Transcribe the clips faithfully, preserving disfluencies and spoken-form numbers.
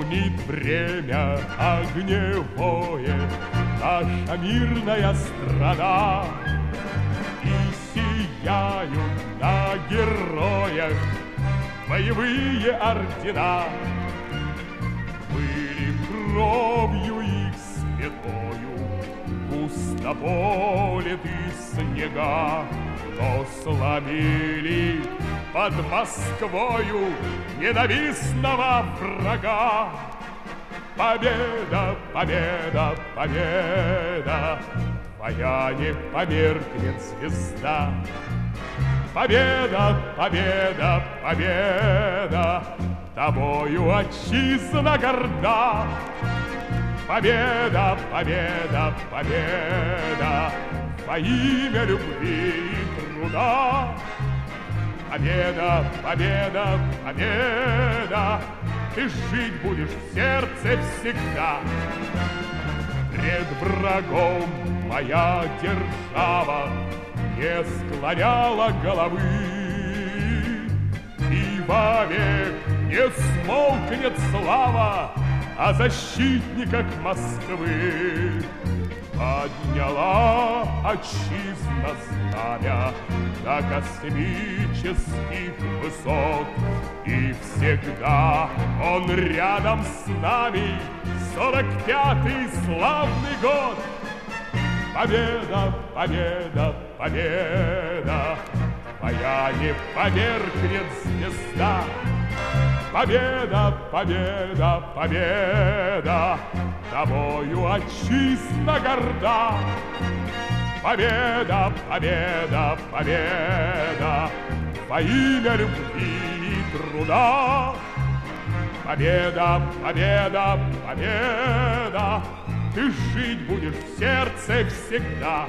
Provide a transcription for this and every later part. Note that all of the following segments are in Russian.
Тошнит время огневое, наша мирная страна, и сияют на героях боевые ордена. Были кровью их святою густо политы снега, но сломили под Москвою ненавистного врага. Победа, победа, победа, твоя не померкнет звезда. Победа, победа, победа, тобою отчизна горда. Победа, победа, победа, во имя любви и труда. Победа, победа, победа, ты жить будешь в сердце всегда. Пред врагом моя держава не склоняла головы, и вовек не смолкнет слава о защитниках Москвы. Подняла отчизна знамя до космических высот, и всегда он рядом с нами, сорок пятый славный год. Победа, победа, победа, твоя не померкнет звезда. Победа, победа, победа, тобою отчизна горда. Победа, победа, победа, во имя любви и труда. Победа, победа, победа, ты жить будешь в сердце всегда.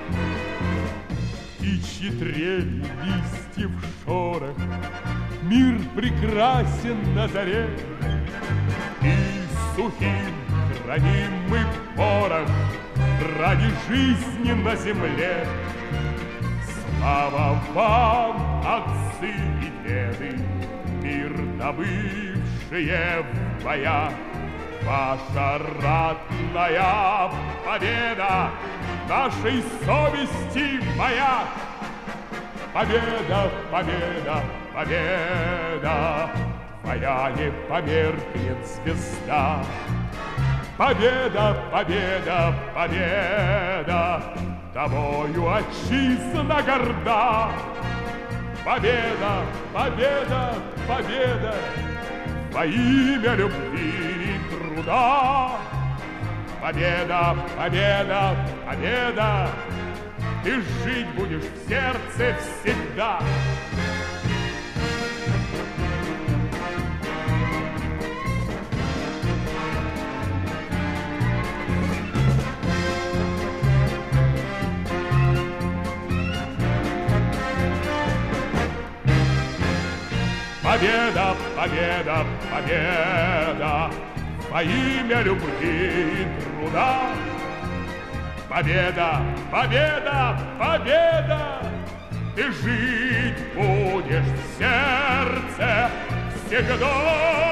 Птичьи трели, листьев шорох, мир прекрасен на заре, и сухим храним мы порох ради жизни на земле. Слава вам, отцы и деды, мир добывшие в боях. Ваша ратная победа нашей совести маяк. Победа, победа, победа, твоя не померкнет звезда. Победа, победа, победа, тобою отчизна горда. Победа, победа, победа, во имя любви и труда. Победа, победа, победа, ты жить будешь в сердце всегда. Победа, победа, победа, во имя любви и труда. Победа, победа, победа, ты жить будешь в сердце всегда.